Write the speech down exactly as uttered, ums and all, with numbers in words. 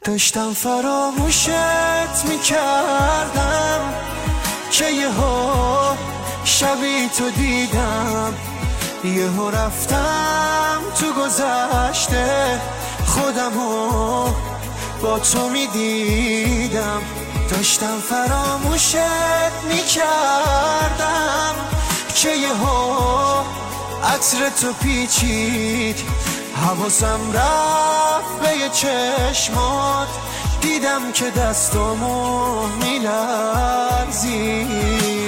داشتم فراموشت میکردم که یهو شبی تو دیدم، یهو رفتم تو گذشته خودمو با تو میدیدم. داشتم فراموشت میکردم که یهو عطر تو پیچید، حواسم رفت به یه چشمات، دیدم که دستامو میلرزید.